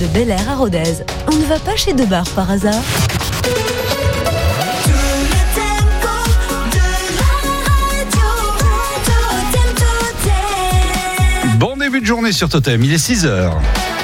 de Bel-Air à Rodez. On ne va pas chez Debar par hasard. Bon début de journée sur Totem, il est 6h.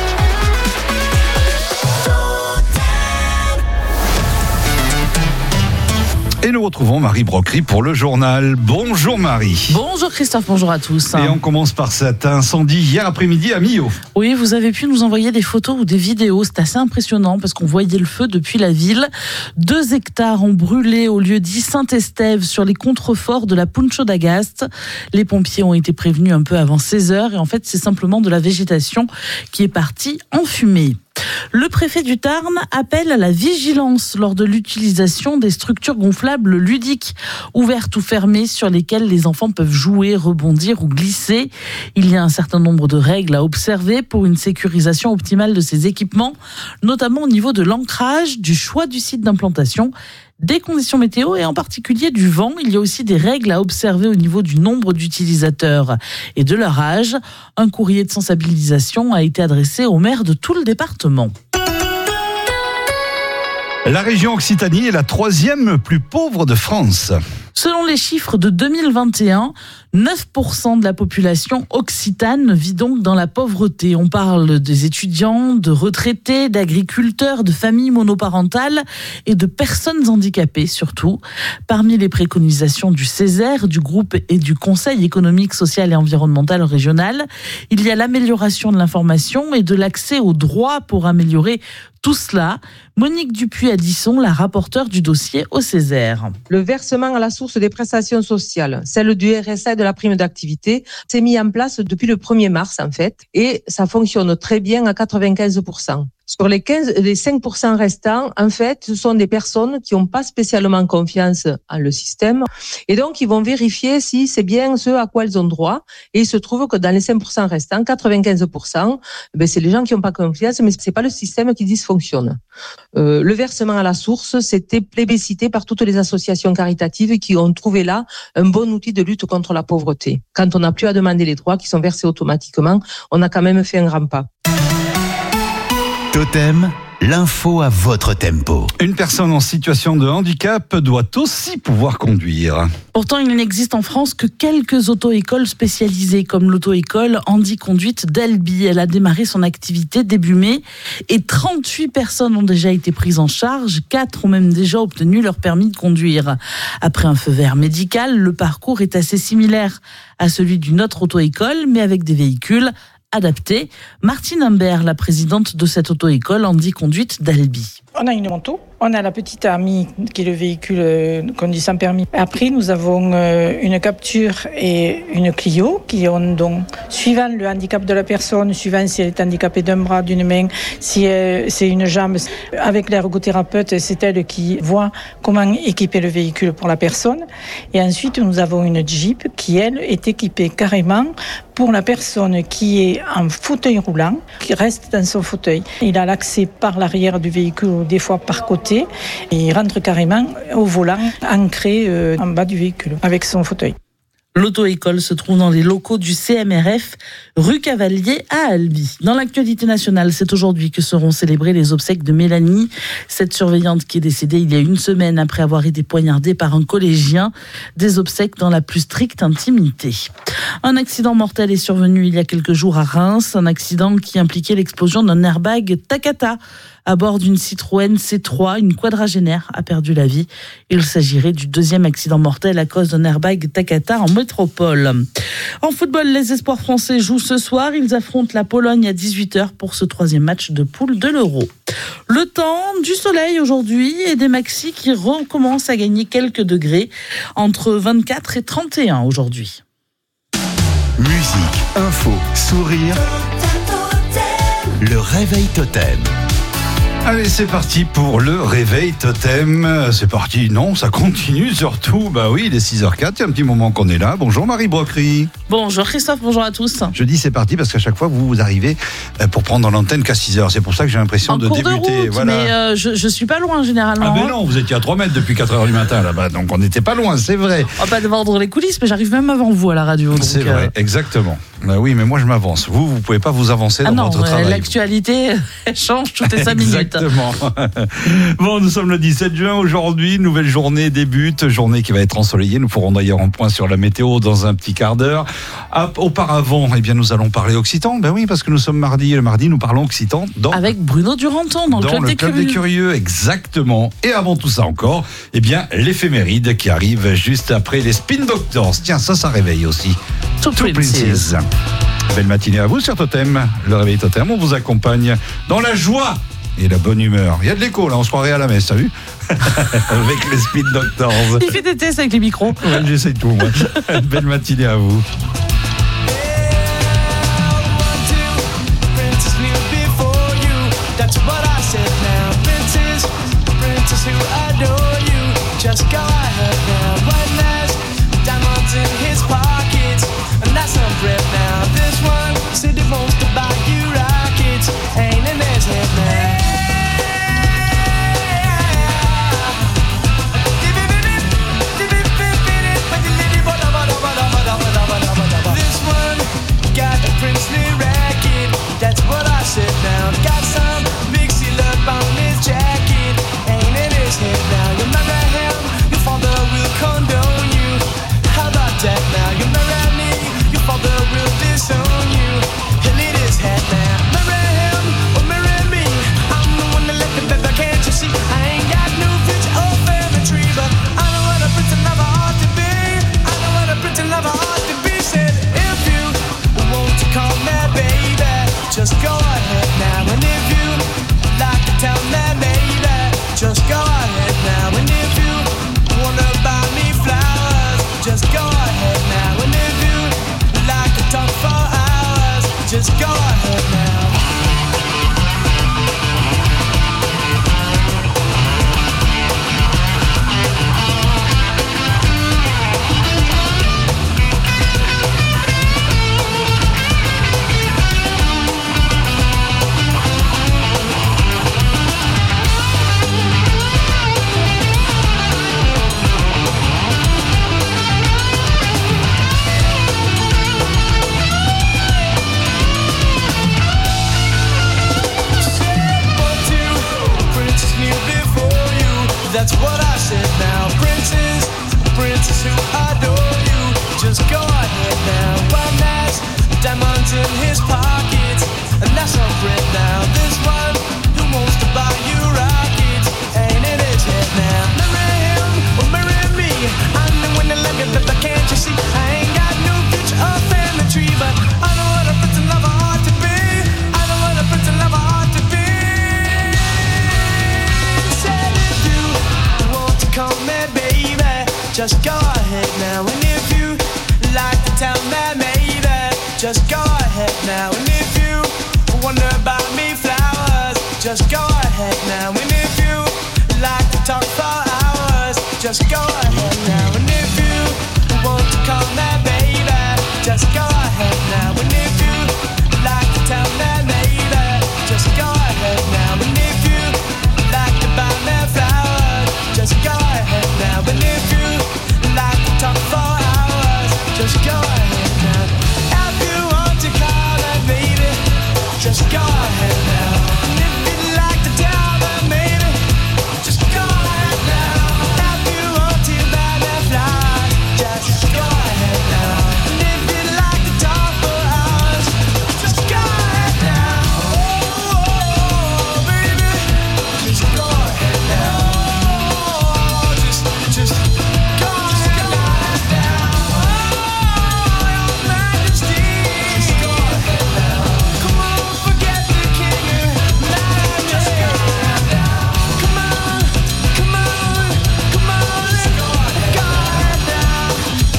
Et nous retrouvons Marie Brocry pour le journal. Bonjour Marie. Bonjour Christophe, bonjour à tous. Et on commence par cet incendie hier après-midi à Millau. Oui, vous avez pu nous envoyer des photos ou des vidéos. C'est assez impressionnant parce qu'on voyait le feu depuis la ville. 2 hectares ont brûlé au lieu dit Saint-Estève sur les contreforts de la Puncho d'Agast. Les pompiers ont été prévenus un peu avant 16h et en fait c'est simplement de la végétation qui est partie en fumée. Le préfet du Tarn appelle à la vigilance lors de l'utilisation des structures gonflables ludiques, ouvertes ou fermées, sur lesquelles les enfants peuvent jouer, rebondir ou glisser. Il y a un certain nombre de règles à observer pour une sécurisation optimale de ces équipements, notamment au niveau de l'ancrage, du choix du site d'implantation, des conditions météo et en particulier du vent. Il y a aussi des règles à observer au niveau du nombre d'utilisateurs et de leur âge. Un courrier de sensibilisation a été adressé aux maires de tout le département. La région Occitanie est la 3e plus pauvre de France. Selon les chiffres de 2021, 9% de la population occitane vit donc dans la pauvreté. On parle des étudiants, de retraités, d'agriculteurs, de familles monoparentales et de personnes handicapées surtout. Parmi les préconisations du Césaire, du groupe et du Conseil économique, social et environnemental régional, il y a l'amélioration de l'information et de l'accès aux droits pour améliorer tout cela. Monique Dupuis-Addisson, la rapporteure du dossier au Césaire. Le versement à la source des prestations sociales, celle du RSA et de la prime d'activité, s'est mis en place depuis le 1er mars en fait, et ça fonctionne très bien à 95%. Sur les 5% restants, en fait, ce sont des personnes qui n'ont pas spécialement confiance en le système. Et donc, ils vont vérifier si c'est bien ce à quoi elles ont droit. Et il se trouve que dans les 5% restants, 95%, c'est les gens qui n'ont pas confiance, mais c'est pas le système qui dysfonctionne. Le versement à la source, c'était plébiscité par toutes les associations caritatives qui ont trouvé là un bon outil de lutte contre la pauvreté. Quand on n'a plus à demander les droits qui sont versés automatiquement, on a quand même fait un grand pas. Totem, l'info à votre tempo. Une personne en situation de handicap doit aussi pouvoir conduire. Pourtant, il n'existe en France que quelques auto-écoles spécialisées, comme l'auto-école Handiconduite d'Albi. Elle a démarré son activité début mai et 38 personnes ont déjà été prises en charge. 4 ont même déjà obtenu leur permis de conduire. Après un feu vert médical, le parcours est assez similaire à celui d'une autre auto-école, mais avec des véhicules adapté. Martine Humbert, la présidente de cette auto-école Handiconduite d'Albi. On a une moto, on a la petite Ami qui est le véhicule conduit sans permis. Après, nous avons une Capture et une Clio qui ont donc, suivant le handicap de la personne, suivant si elle est handicapée d'un bras, d'une main, si c'est une jambe. Avec l'ergothérapeute, c'est elle qui voit comment équiper le véhicule pour la personne. Et ensuite, nous avons une Jeep qui, elle, est équipée carrément pour la personne qui est en fauteuil roulant, qui reste dans son fauteuil. Il a l'accès par l'arrière du véhicule, des fois par côté, et il rentre carrément au volant, ancré en bas du véhicule, avec son fauteuil. L'auto-école se trouve dans les locaux du CMRF, rue Cavalier à Albi. Dans l'actualité nationale, c'est aujourd'hui que seront célébrées les obsèques de Mélanie, cette surveillante qui est décédée il y a une semaine après avoir été poignardée par un collégien. Des obsèques dans la plus stricte intimité. Un accident mortel est survenu il y a quelques jours à Reims, un accident qui impliquait l'explosion d'un airbag Takata. À bord d'une Citroën C3, une quadragénaire a perdu la vie. Il s'agirait du 2e accident mortel à cause d'un airbag Takata en métropole. En football, les espoirs français jouent ce soir. Ils affrontent la Pologne à 18h pour ce 3e match de poule de l'Euro. Le temps, du soleil aujourd'hui et des maxis qui recommencent à gagner quelques degrés, entre 24 et 31 aujourd'hui. Musique, info, sourire. Le réveil Totem. Allez, c'est parti pour le réveil Totem. C'est parti, non, ça continue surtout. Bah oui, il est 6h04, il y a un petit moment qu'on est là. Bonjour Marie Brocry. Bonjour Christophe, bonjour à tous. Je dis c'est parti parce qu'à chaque fois vous arrivez pour prendre l'antenne qu'à 6h. C'est pour ça que j'ai l'impression de débuter. En cours de route, voilà. Mais je suis pas loin généralement. Ah ben non, vous étiez à 3 mètres depuis 4h du matin là-bas, donc on n'était pas loin, c'est vrai. On va pas vendre les coulisses, mais j'arrive même avant vous à la radio. C'est vrai, exactement. Bah oui, mais moi je m'avance. Vous pouvez pas vous avancer dans votre travail. L'actualité elle change toutes les 5 minutes. Exactement. Bon, nous sommes le 17 juin aujourd'hui, nouvelle journée débute, journée qui va être ensoleillée. Nous ferons d'ailleurs un point sur la météo dans un petit quart d'heure. Auparavant, eh bien, nous allons parler occitan. Ben oui, parce que nous sommes mardi, et le mardi, nous parlons occitan avec Bruno Duranton dans le Club des Curieux. Exactement. Et avant tout ça encore, eh bien, l'éphéméride qui arrive juste après les Spin Doctors. Tiens, ça réveille aussi. Two Princes. Belle matinée à vous sur Totem. Le réveil Totem, on vous accompagne dans la joie et la bonne humeur. Il y a de l'écho là, on se croirait à la messe, t'as vu? Avec les Spin Doctors. Il fait des tests avec les micros. Ouais, j'essaie tout, moi. Belle matinée à vous. That's what I said now. Princess who adore you. Just go ahead now. One has diamonds in his pockets, and that's a friend now. This one who wants to buy you rockets, ain't in his head now. Marry him or marry me. I'm the one that like it, but can't you see? I ain't got no future up in the tree, but I know what a prince and lover ought to be. I know what a prince and lover ought to be. Said if you want to come in, baby, just go ahead now. And if you like to tell me, maybe, just go ahead now. And if you wonder about me flowers, just go ahead now. And if you like to talk for hours, just go ahead now. And if you want to call me baby, just go ahead now. And if you like to tell me maybe, just go ahead now. And if you like to buy me flowers, just go ahead now. And if you like to talk for hours, just go ahead now. If you want to call me baby, just go ahead now. And if you like to tell me maybe, just go ahead now. If you want to buy me flowers, just go ahead now. And if you like to talk for hours, just go ahead now. Oh, baby, just go ahead now. Just go ahead now. Oh, your Majesty, just go ahead now. Come on, forget the king and just go ahead now. Come on, come on, come on, let's go ahead now.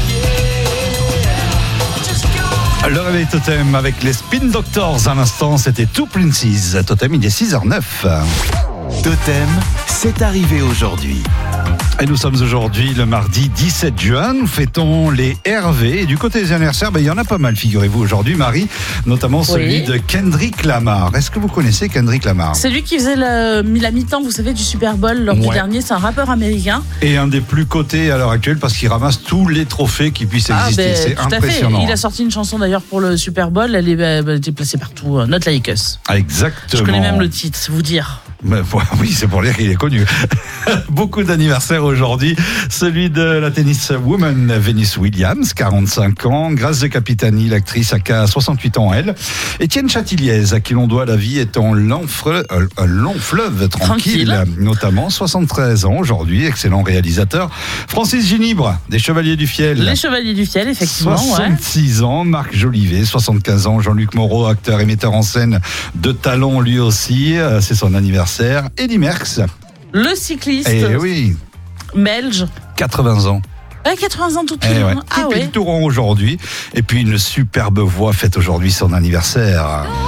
Yeah, just go ahead. Le réveil Totem avec les Spin Doctors à l'instant, c'était Two Princes. Totem, il est 6h09. Totem, c'est arrivé aujourd'hui. Et nous sommes aujourd'hui le mardi 17 juin, nous fêtons les Hervé. Et du côté des anniversaires, il y en a pas mal, figurez-vous, aujourd'hui, Marie, notamment celui de Kendrick Lamar. Est-ce que vous connaissez Kendrick Lamar ? C'est lui qui faisait la mi-temps, vous savez, du Super Bowl lors du dernier. C'est un rappeur américain. Et un des plus cotés à l'heure actuelle parce qu'il ramasse tous les trophées qui puissent exister. C'est impressionnant. Il a sorti une chanson d'ailleurs pour le Super Bowl. Elle est placée partout. Not Like Us. Exactement. Je connais même le titre, c'est vous dire. Oui, c'est pour dire qu'il est connu. Beaucoup d'anniversaires aujourd'hui. Celui de la tenniswoman Venus Williams, 45 ans. Grace de Capitani, l'actrice, a 68 ans, elle. Étienne Chatiliez, à qui l'on doit la vie, est un long fleuve tranquille. Notamment 73 ans aujourd'hui, excellent réalisateur. Francis Ginibre, des Chevaliers du Fiel. Les Chevaliers du Fiel, effectivement. 66 ans. Marc Jolivet, 75 ans. Jean-Luc Moreau, acteur et metteur en scène de talent lui aussi. C'est son anniversaire. Eddy Merckx, le cycliste belge, 80 ans. 80 ans tout de suite. Pippi Touron aujourd'hui. Et puis une superbe voix fête aujourd'hui son anniversaire.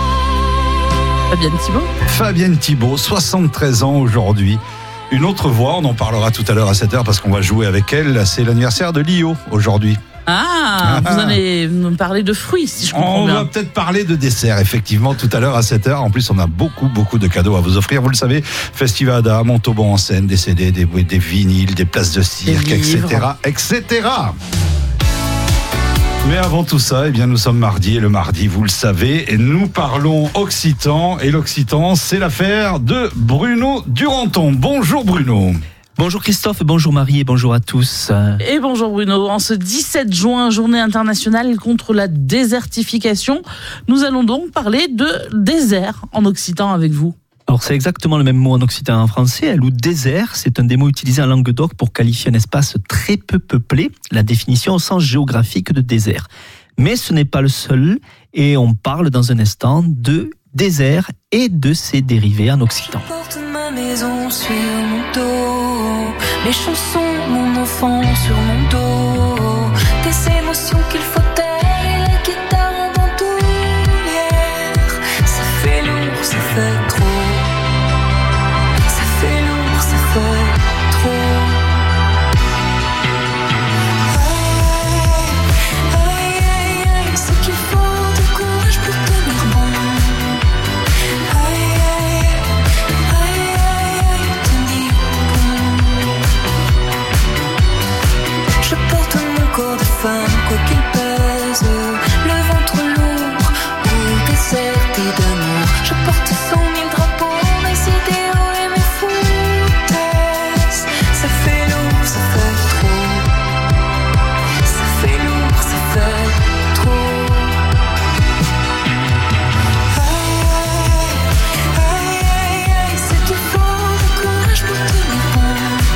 Fabienne Thibault, 73 ans aujourd'hui. Une autre voix, on en parlera tout à l'heure à 7h parce qu'on va jouer avec elle. C'est l'anniversaire de Lio aujourd'hui. Vous allez nous parler de fruits, si je comprends bien. On va peut-être parler de dessert, effectivement, tout à l'heure à 7h. En plus, on a beaucoup de cadeaux à vous offrir. Vous le savez, Festivada, Montauban en scène, des CD, des vinyles, des places de cirque, etc. Mais avant tout ça, nous sommes mardi, et le mardi, vous le savez, et nous parlons occitan. Et l'occitan, c'est l'affaire de Bruno Duranton. Bonjour Bruno. Bonjour Christophe, bonjour Marie et bonjour à tous. Et bonjour Bruno. En ce 17 juin, journée internationale contre la désertification, nous allons donc parler de désert en occitan avec vous. Alors c'est exactement le même mot en occitan et en français. Le désert, c'est un des mots utilisés en Languedoc pour qualifier un espace très peu peuplé, la définition au sens géographique de désert. Mais ce n'est pas le seul et on parle dans un instant de désert et de ses dérivés en occitan. Je porte ma maison sur mon dos, mes chansons, mon enfant sur mon dos, des émotions qu'il faut taire et la guitare en bandoulière. Ça fait lourd, ça fait trop. Ça fait lourd, ça fait trop. Aïe, aïe, aïe, c'est qu'il faut du courage pour tenir bon. Je porte mon corps de femme, quoi qu'il pèse, le ventre lourd ou déserté d'amour. Je porte 100 000 drapeaux, mes idéaux et mes foutaises. Ça fait lourd, ça fait trop. Ça fait lourd, ça fait trop. Aïe, aïe, aïe, c'est qu'il faut du courage pour tenir bon.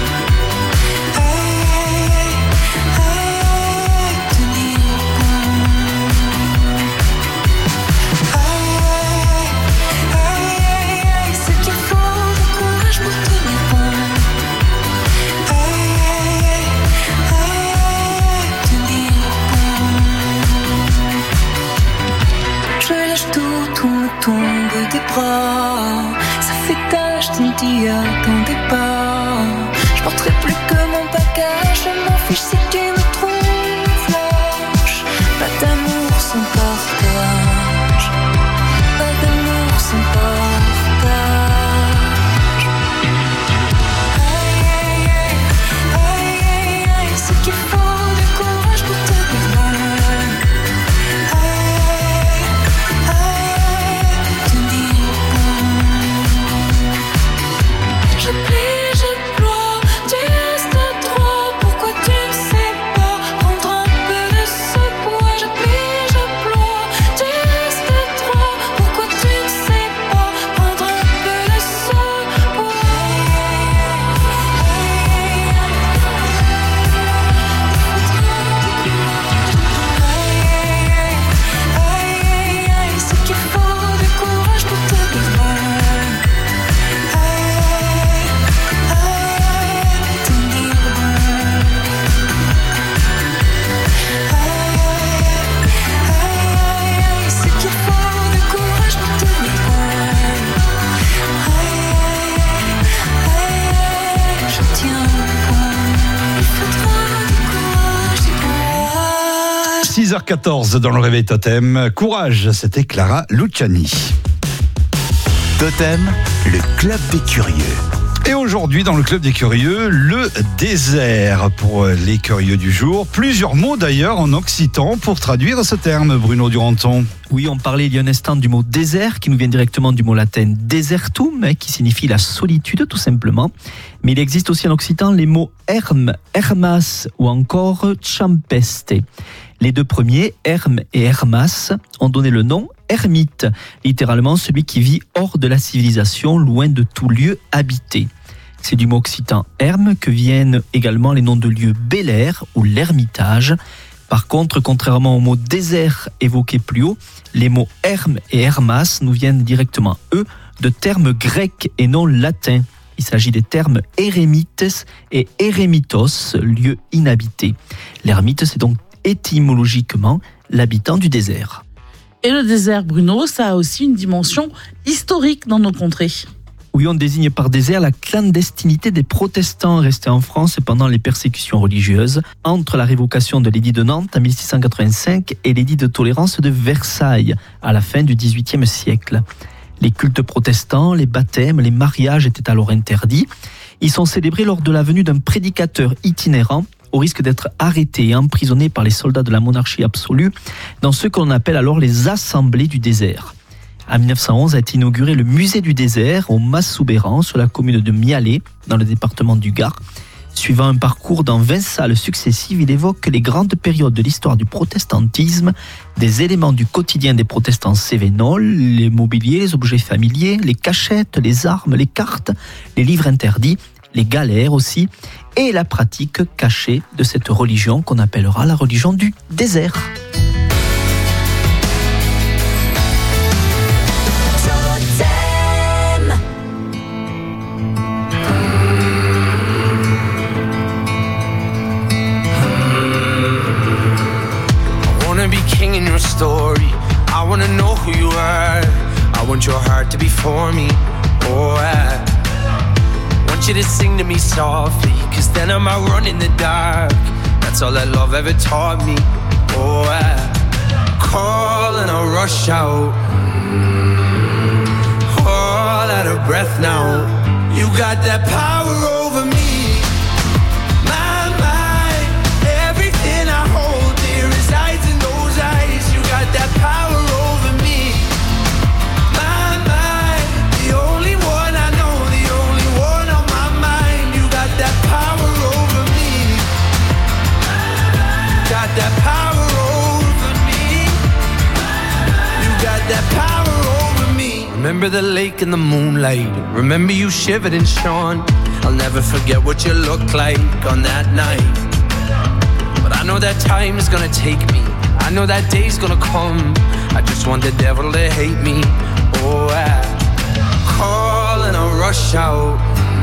Tout me tombe des bras, ça fait tâche, tu ne t'y attendais pas. Je porterai plus que mon bagage, je m'en fiche si tu me trouves lâche. Pas d'amour sans partage, pas d'amour sans partage. Aïe, aïe, aïe, aïe, aïe, aïe, c'est qu'il faut du courage pour te dire. Je plie, je ploie, tu restes trop. Pourquoi tu ne sais pas prendre un peu de ce poids? Je plie, je ploie, tu restes trop. Pourquoi tu ne sais pas prendre un peu de ce poids? Aïe, aïe, c'est qu'il faut du courage pour te dire. 6h14 dans le Réveil Totem. Courage, c'était Clara Luciani. Totem, le club des curieux. Et aujourd'hui, dans le Club des Curieux, le désert pour les curieux du jour. Plusieurs mots d'ailleurs en occitan pour traduire ce terme, Bruno Duranton. Oui, on parlait il y a un instant du mot désert, qui nous vient directement du mot latin desertum, qui signifie la solitude tout simplement. Mais il existe aussi en occitan les mots erm, hermas ou encore champeste. Les deux premiers, erm et hermas, ont donné le nom ermite, littéralement celui qui vit hors de la civilisation, loin de tout lieu habité. C'est du mot occitan erme que viennent également les noms de lieux Bel Air ou l'Ermitage. Par contre, contrairement au mot désert évoqué plus haut, les mots erme et hermas nous viennent directement, eux, de termes grecs et non latins. Il s'agit des termes eremites et eremitos, lieu inhabité. L'ermite, c'est donc étymologiquement l'habitant du désert. Et le désert, Bruno, ça a aussi une dimension historique dans nos contrées. Oui, on désigne par désert la clandestinité des protestants restés en France pendant les persécutions religieuses, entre la révocation de l'édit de Nantes en 1685 et l'édit de tolérance de Versailles à la fin du XVIIIe siècle. Les cultes protestants, les baptêmes, les mariages étaient alors interdits. Ils sont célébrés lors de la venue d'un prédicateur itinérant, au risque d'être arrêté et emprisonné par les soldats de la monarchie absolue dans ce qu'on appelle alors les assemblées du désert. En 1911 a été inauguré le musée du désert au Mas-Soubeyran sur la commune de Mialet, dans le département du Gard. Suivant un parcours dans 20 salles successives, il évoque les grandes périodes de l'histoire du protestantisme, des éléments du quotidien des protestants cévénols, les mobiliers, les objets familiers, les cachettes, les armes, les cartes, les livres interdits, les galères aussi, et la pratique cachée de cette religion qu'on appellera la religion du désert. I wanna be king in your story. I wanna know who you are. I want your heart to be for me. Oh, I want you to sing to me softly, 'cause then I might run in the dark. That's all that love ever taught me. Oh, I call and I rush out, all out of breath now. You got that power over me. My mind, everything I hold dear resides in those eyes. You got that power over me. My mind, the only one I know, the only one on my mind. You got that power over me. Got that power over me. You got that power over me. Remember the lake in the moonlight. Remember you shivered and shone. I'll never forget what you looked like on that night. But I know that time is gonna take me. I know that day's gonna come. I just want the devil to hate me. Oh, I call and I rush out,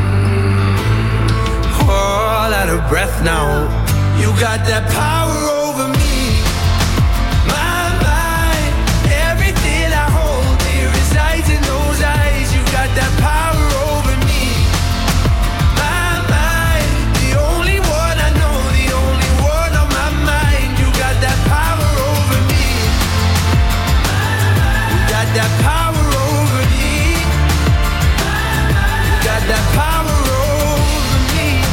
all out of breath now. You got that power over me. My mind, everything I hold dear resides in those eyes. You got that power over me. My mind, the only one I know, the only one on my mind. You got that power over me. You got that power over me. You got that power over me.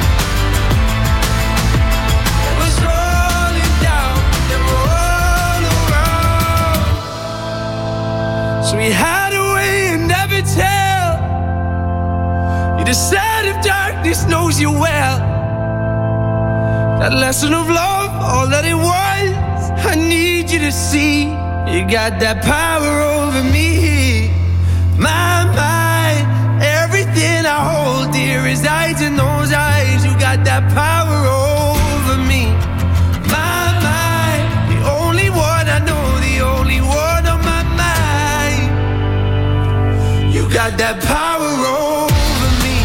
It was rolling down and all around. So we hide away and never tell. You decide if darkness knows you well. That lesson of love, all that it was, I need you to see. You got that power over me. My mind, everything I hold dear resides in those eyes. You got that power over me. My mind, the only one I know, the only one on my mind. You got that power over me.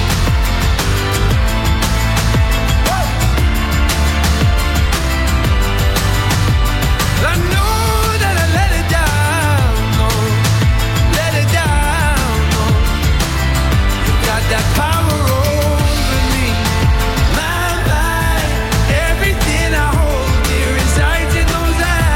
I know that I let it down, no, let it down, no. You got that power over me. My mind, everything I hold dear resides in those eyes.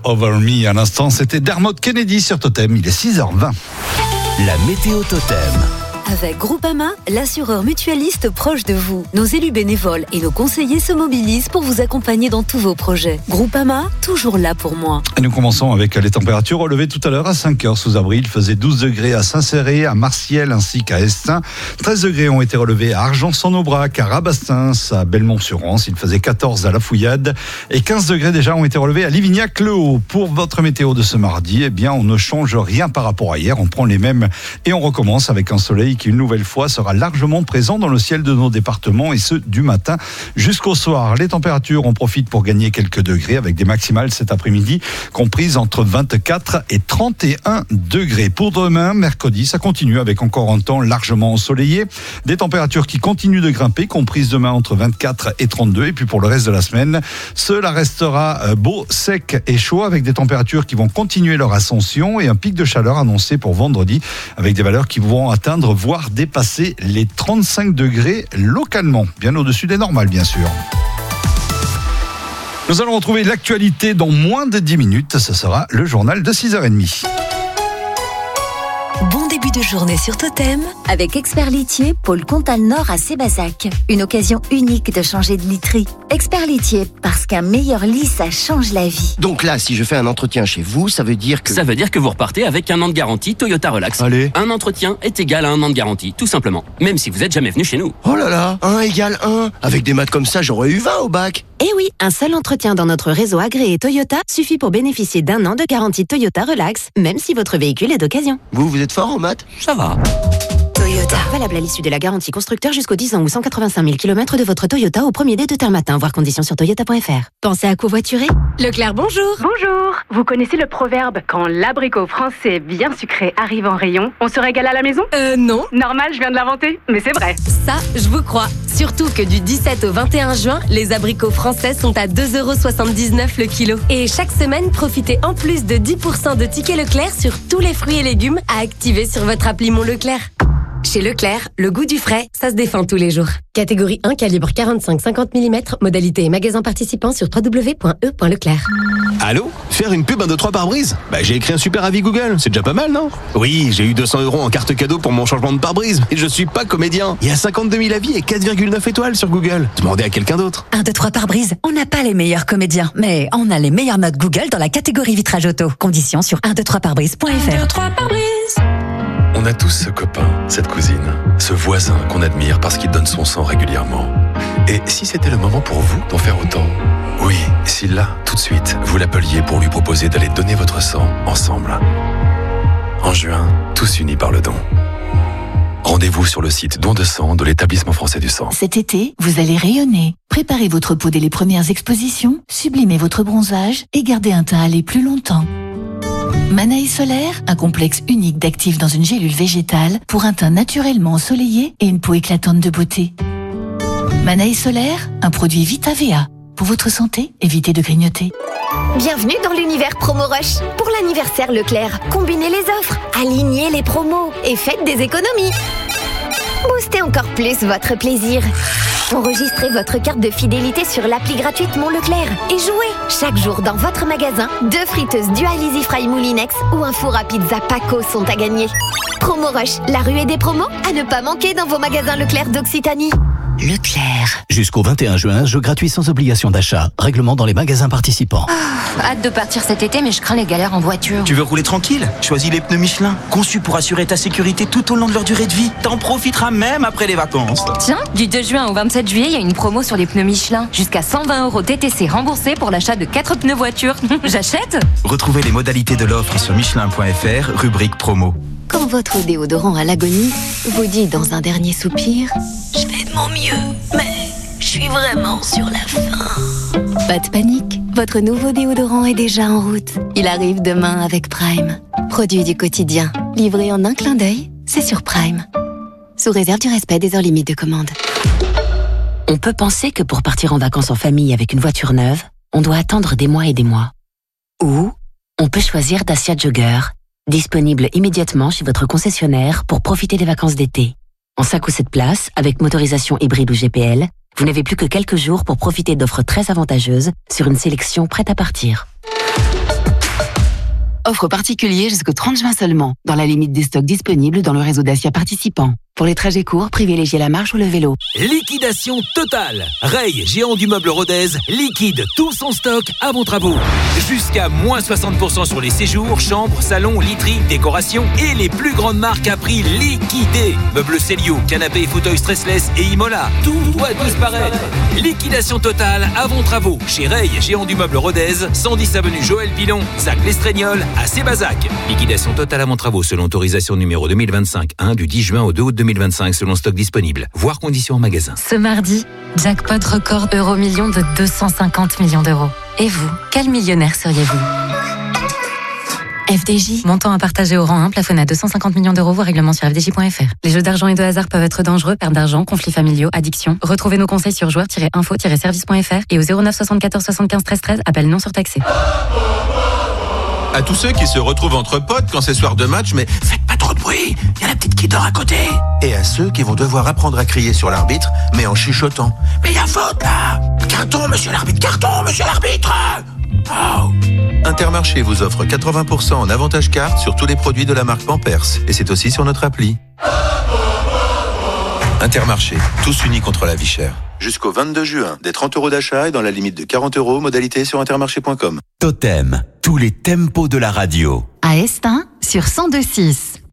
Over Me. À l'instant, c'était Dermot Kennedy sur Totem. Il est 6h20. La météo Totem. Avec Groupama, l'assureur mutualiste proche de vous. Nos élus bénévoles et nos conseillers se mobilisent pour vous accompagner dans tous vos projets. Groupama, toujours là pour moi. Et nous commençons avec les températures relevées tout à l'heure à 5h sous abri. Il faisait 12 degrés à Saint-Céré, à Marciel ainsi qu'à Estin. 13 degrés ont été relevés à Argenson-Aubrac, à Rabastens, à Belmont-sur-Rance. Il faisait 14 à La Fouillade et 15 degrés déjà ont été relevés à Livignac-le-Haut. Pour votre météo de ce mardi, eh bien, on ne change rien par rapport à hier. On prend les mêmes et on recommence avec un soleil qui, une nouvelle fois, sera largement présent dans le ciel de nos départements et ce, du matin jusqu'au soir. Les températures, on profite pour gagner quelques degrés avec des maximales cet après-midi comprises entre 24 et 31 degrés. Pour demain, mercredi, ça continue avec encore un temps largement ensoleillé. Des températures qui continuent de grimper, comprises demain entre 24 et 32. Et puis pour le reste de la semaine, cela restera beau, sec et chaud avec des températures qui vont continuer leur ascension et un pic de chaleur annoncé pour vendredi avec des valeurs qui vont atteindre, voire dépasser les 35 degrés localement, bien au-dessus des normales bien sûr. Nous allons retrouver l'actualité dans moins de 10 minutes, ce sera le journal de 6h30. Bon début de journée sur Totem avec Expert Litier, pôle Comtal Nord à Sébazac. Une occasion unique de changer de literie. Expert Litier, parce qu'un meilleur lit, ça change la vie. Donc là, si je fais un entretien chez vous, ça veut dire que... Ça veut dire que vous repartez avec 1 an de garantie Toyota Relax. Allez. Un entretien est égal à 1 an de garantie, tout simplement. Même si vous êtes jamais venu chez nous. Oh là là, 1 égale 1. Avec des maths comme ça, j'aurais eu 20 au bac. Eh oui, un seul entretien dans notre réseau agréé Toyota suffit pour bénéficier d'1 an de garantie Toyota Relax, même si votre véhicule est d'occasion. Vous êtes fort en maths? Ça va. Toyota. Valable à l'issue de la garantie constructeur jusqu'aux 10 ans ou 185 000 km de votre Toyota au premier dé de terre matin. Voir conditions sur toyota.fr. Pensez à covoiturer? Leclerc, bonjour. Bonjour. Vous connaissez le proverbe « Quand l'abricot français bien sucré arrive en rayon, on se régale à la maison » Non. Normal, je viens de l'inventer, mais c'est vrai. Ça, je vous crois. Surtout que du 17 au 21 juin, les abricots français sont à 2,79 € le kilo. Et chaque semaine, profitez en plus de 10% de tickets Leclerc sur tous les fruits et légumes à activer sur votre appli Mon Leclerc. Chez Leclerc, le goût du frais, ça se défend tous les jours. Catégorie 1, calibre 45-50 mm, modalité et magasin participant sur www.e.leclerc. Allô? Faire une pub 1, 2, 3 pare-brise? J'ai écrit un super avis Google, c'est déjà pas mal, non? Oui, j'ai eu 200 € en carte cadeau pour mon changement de pare-brise, mais je suis pas comédien. Il y a 52 000 avis et 4,9 étoiles sur Google. Demandez à quelqu'un d'autre. 1, 2, 3 pare-brise, on n'a pas les meilleurs comédiens, mais on a les meilleures notes Google dans la catégorie vitrage auto. Conditions sur 123pare-brise.fr. 1, 2, 3 pare-brise. On a tous ce copain, cette cousine, ce voisin qu'on admire parce qu'il donne son sang régulièrement. Et si c'était le moment pour vous d'en faire autant? Oui, si là, tout de suite, vous l'appeliez pour lui proposer d'aller donner votre sang ensemble. En juin, tous unis par le don. Rendez-vous sur le site Don de sang de l'Établissement français du sang. Cet été, vous allez rayonner. Préparez votre peau dès les premières expositions, sublimez votre bronzage et gardez un teint hâlé plus longtemps. Manaï Solaire, un complexe unique d'actifs dans une gélule végétale pour un teint naturellement ensoleillé et une peau éclatante de beauté. Manaï Solaire, un produit VitaVA. Pour votre santé, évitez de grignoter. Bienvenue dans l'univers Promo Rush. Pour l'anniversaire Leclerc, combinez les offres, alignez les promos et faites des économies. Boostez encore plus votre plaisir. Enregistrez votre carte de fidélité sur l'appli gratuite Mon Leclerc et jouez chaque jour dans votre magasin. 2 friteuses Dual Easy Fry Moulinex ou un four à pizza Paco sont à gagner. Promo Rush, la ruée des promos à ne pas manquer dans vos magasins Leclerc d'Occitanie. Leclerc. Jusqu'au 21 juin, jeu gratuit sans obligation d'achat. Règlement dans les magasins participants. Hâte de partir cet été, mais je crains les galères en voiture. Tu veux rouler tranquille? Choisis les pneus Michelin, conçus pour assurer ta sécurité tout au long de leur durée de vie. T'en profiteras même après les vacances. Tiens, du 2 juin au 27 juillet, il y a une promo sur les pneus Michelin. Jusqu'à 120 € TTC remboursés pour l'achat de 4 pneus voiture. J'achète? Retrouvez les modalités de l'offre sur Michelin.fr, rubrique promo. Quand votre déodorant à l'agonie vous dit dans un dernier soupir « Je fais de mon mieux, mais je suis vraiment sur la fin ». Pas de panique, votre nouveau déodorant est déjà en route. Il arrive demain avec Prime. Produit du quotidien, livré en un clin d'œil, c'est sur Prime. Sous réserve du respect des heures limites de commande. On peut penser que pour partir en vacances en famille avec une voiture neuve, on doit attendre des mois et des mois. Ou on peut choisir Dacia Jogger, disponible immédiatement chez votre concessionnaire pour profiter des vacances d'été. En 5 ou 7 places, avec motorisation hybride ou GPL, vous n'avez plus que quelques jours pour profiter d'offres très avantageuses sur une sélection prête à partir. Offre particulière jusqu'au 30 juin seulement, dans la limite des stocks disponibles dans le réseau Dacia participant. Pour les trajets courts, privilégiez la marche ou le vélo. Liquidation totale. Ray, géant du meuble Rodez, liquide tout son stock à vos travaux. Jusqu'à moins 60% sur les séjours, chambres, salons, literies, décorations et les plus grandes marques à prix liquidés. Meubles Célio, canapés et fauteuils stressless et Imola. Tout doit disparaître. Liquidation totale à vos travaux. Chez Ray, géant du meuble Rodez, 110 avenue Joël Pilon, Zac Lestraignol, à Sébazac. Liquidation totale à vos travaux selon autorisation numéro 2025-1 du 10 juin au 2 août 2025 selon stock disponible. Voir conditions en magasin. Ce mardi, jackpot record euro-million de 250 millions d'euros. Et vous, quel millionnaire seriez-vous ? FDJ. Montant à partager au rang 1, plafonné à 250 millions d'euros, voire règlement sur fdj.fr. Les jeux d'argent et de hasard peuvent être dangereux, perte d'argent, conflits familiaux, addiction. Retrouvez nos conseils sur joueurs-info-service.fr et au 09 74 75 13 13, appel non surtaxé. À tous ceux qui se retrouvent entre potes quand c'est soir de match, mais faites pas trop de bruit, il y a la petite qui dort à côté. Et à ceux qui vont devoir apprendre à crier sur l'arbitre, mais en chuchotant. Mais il y a faute là. Carton, monsieur l'arbitre, carton, monsieur l'arbitre. Oh. Intermarché vous offre 80% en avantage carte sur tous les produits de la marque Pampers. Et c'est aussi sur notre appli. Intermarché, tous unis contre la vie chère. Jusqu'au 22 juin, des 30 € d'achat et dans la limite de 40 €, modalité sur intermarché.com. Totem, tous les tempos de la radio. À Estin, sur 102.6.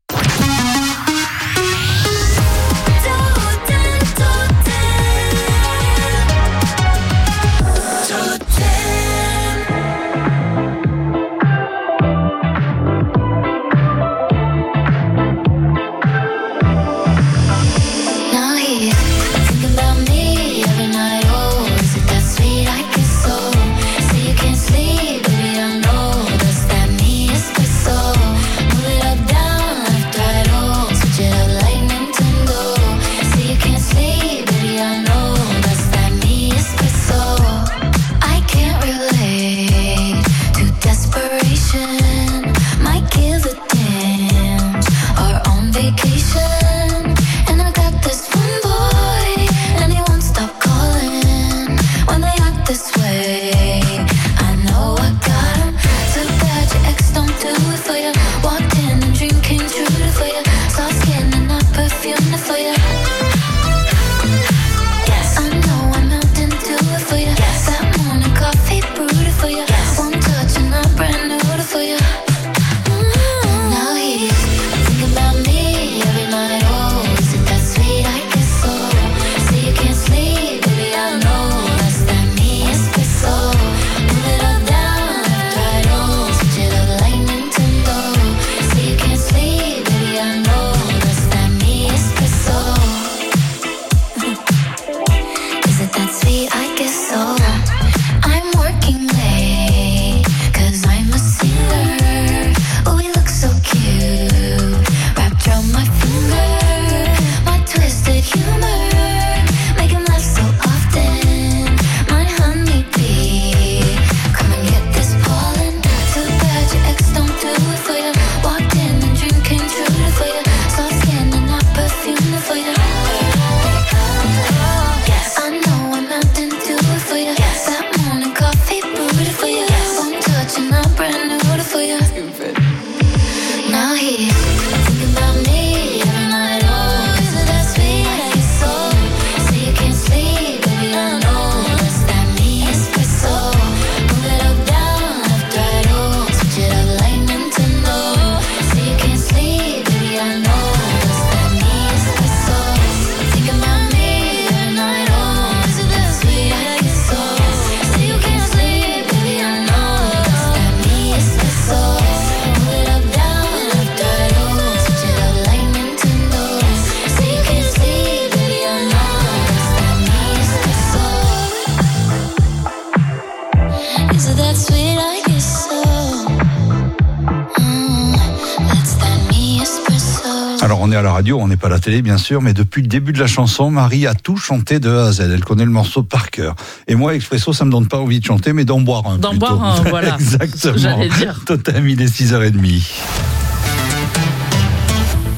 Alors on est à la radio, on n'est pas à la télé bien sûr, mais depuis le début de la chanson, Marie a tout chanté de A à Z. Elle connaît le morceau par cœur. Et moi, Expresso, ça me donne pas envie de chanter, mais d'en boire un. D'en boire un, voilà. Exactement. J'allais dire. Totem, il est 6h30.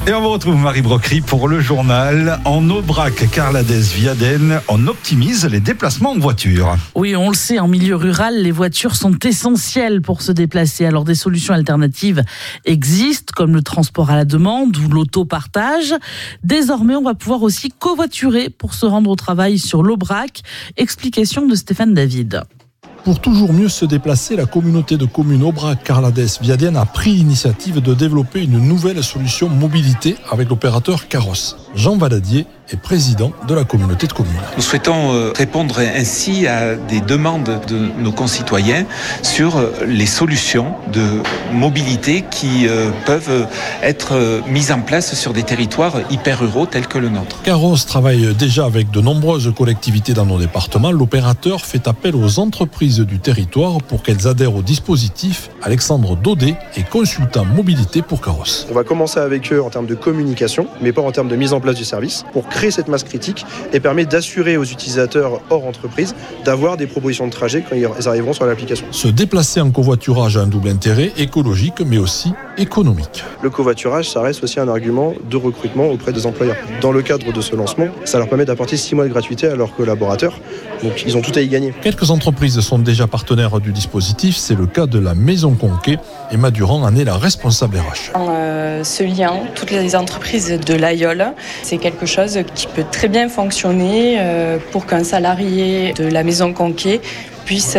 Et on vous retrouve Marie Brocry pour le journal. En Aubrac, Carladès-Viaden, on optimise les déplacements en voiture. Oui, on le sait, en milieu rural, les voitures sont essentielles pour se déplacer. Alors des solutions alternatives existent, comme le transport à la demande ou l'autopartage. Désormais, on va pouvoir aussi covoiturer pour se rendre au travail sur l'Aubrac. Explication de Stéphane David. Pour toujours mieux se déplacer, la communauté de communes Aubrac-Carladès-Viaden a pris l'initiative de développer une nouvelle solution mobilité avec l'opérateur Carros. Jean Valadier est président de la communauté de communes. Nous souhaitons répondre ainsi à des demandes de nos concitoyens sur les solutions de mobilité qui peuvent être mises en place sur des territoires hyper ruraux tels que le nôtre. Carros travaille déjà avec de nombreuses collectivités dans nos départements. L'opérateur fait appel aux entreprises du territoire pour qu'elles adhèrent au dispositif. Alexandre Daudet est consultant mobilité pour Carros. On va commencer avec eux en termes de communication, mais pas en termes de mise en place du service, pour créer cette masse critique et permet d'assurer aux utilisateurs hors entreprise d'avoir des propositions de trajet quand ils arriveront sur l'application. Se déplacer en covoiturage a un double intérêt, écologique mais aussi économique. Le covoiturage, ça reste aussi un argument de recrutement auprès des employeurs. Dans le cadre de ce lancement, ça leur permet d'apporter 6 mois de gratuité à leurs collaborateurs, donc ils ont tout à y gagner. Quelques entreprises sont déjà partenaires du dispositif, c'est le cas de la Maison Conquet. Emma Durand en est la responsable RH. Ce lien, toutes les entreprises de l'Aïol, c'est quelque chose qui peut très bien fonctionner pour qu'un salarié de la Maison Conquet puisse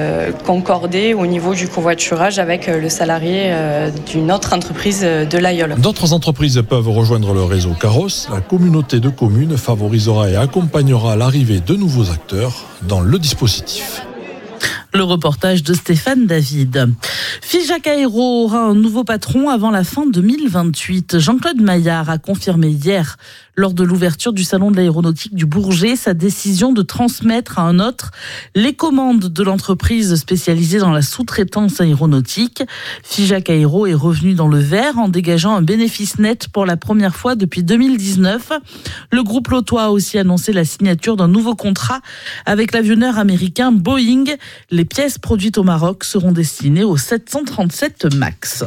concorder au niveau du covoiturage avec le salarié d'une autre entreprise de l'Aïol. D'autres entreprises peuvent rejoindre le réseau Carros. La communauté de communes favorisera et accompagnera l'arrivée de nouveaux acteurs dans le dispositif. Le reportage de Stéphane David. Figeac Aéro aura un nouveau patron avant la fin 2028. Jean-Claude Maillard a confirmé hier, lors de l'ouverture du salon de l'aéronautique du Bourget, sa décision de transmettre à un autre les commandes de l'entreprise spécialisée dans la sous-traitance aéronautique. Figeac Aéro est revenu dans le vert en dégageant un bénéfice net pour la première fois depuis 2019. Le groupe Lotois a aussi annoncé la signature d'un nouveau contrat avec l'avionneur américain Boeing. Les pièces produites au Maroc seront destinées au 737 MAX.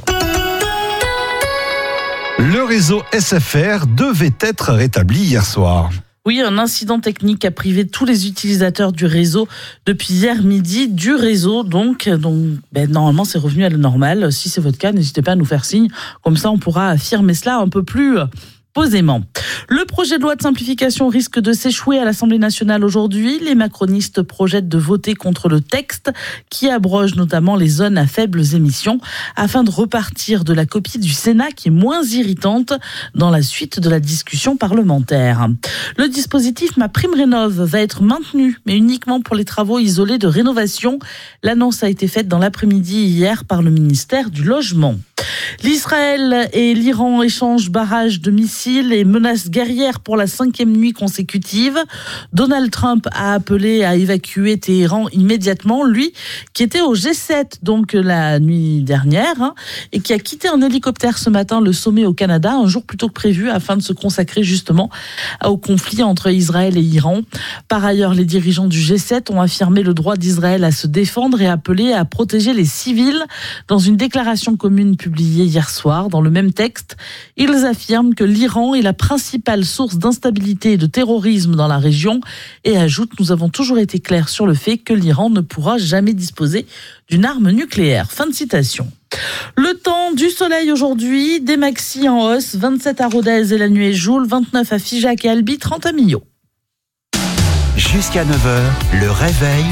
Le réseau SFR devait être rétabli hier soir. Oui, un incident technique a privé tous les utilisateurs du réseau depuis hier midi, du réseau. Donc normalement, c'est revenu à la normale. Si c'est votre cas, n'hésitez pas à nous faire signe. Comme ça, on pourra affirmer cela un peu plus posément. Le projet de loi de simplification risque de s'échouer à l'Assemblée nationale aujourd'hui. Les macronistes projettent de voter contre le texte qui abroge notamment les zones à faibles émissions afin de repartir de la copie du Sénat qui est moins irritante dans la suite de la discussion parlementaire. Le dispositif MaPrimeRénov' va être maintenu, mais uniquement pour les travaux isolés de rénovation. L'annonce a été faite dans l'après-midi hier par le ministère du Logement. L'Israël et l'Iran échangent barrages de missiles et menaces guerrières pour la 5e nuit consécutive. Donald Trump a appelé à évacuer Téhéran immédiatement, lui qui était au G7 donc la nuit dernière et qui a quitté en hélicoptère ce matin le sommet au Canada, un jour plus tôt que prévu, afin de se consacrer justement au conflit entre Israël et Iran. Par ailleurs, les dirigeants du G7 ont affirmé le droit d'Israël à se défendre et appelé à protéger les civils. Dans une déclaration commune publiée hier soir, dans le même texte, ils affirment que l'Iran est la principale source d'instabilité et de terrorisme dans la région et ajoutent « Nous avons toujours été clairs sur le fait que l'Iran ne pourra jamais disposer d'une arme nucléaire ». Fin de citation. Le temps, du soleil aujourd'hui, des maxis en hausse, 27 à Rodez et la nuit est Joule, 29 à Figeac et Albi, 30 à Millau. Jusqu'à 9h, le réveil.